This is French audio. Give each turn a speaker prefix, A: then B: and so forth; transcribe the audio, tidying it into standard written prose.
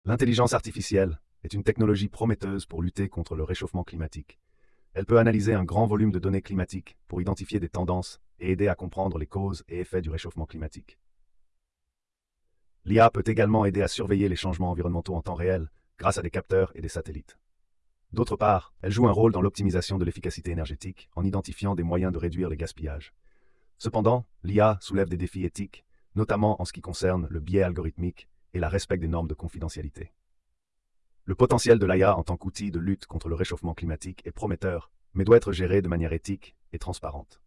A: L'intelligence artificielle est une technologie prometteuse pour lutter contre le réchauffement climatique. Elle peut analyser un grand volume de données climatiques pour identifier des tendances et aider à comprendre les causes et effets du réchauffement climatique. L'IA peut également aider à surveiller les changements environnementaux en temps réel grâce à des capteurs et des satellites. D'autre part, elle joue un rôle dans l'optimisation de l'efficacité énergétique en identifiant des moyens de réduire les gaspillages. Cependant, l'IA soulève des défis éthiques, notamment en ce qui concerne le biais algorithmique et la respect des normes de confidentialité. Le potentiel de l'IA en tant qu'outil de lutte contre le réchauffement climatique est prometteur, mais doit être géré de manière éthique et transparente.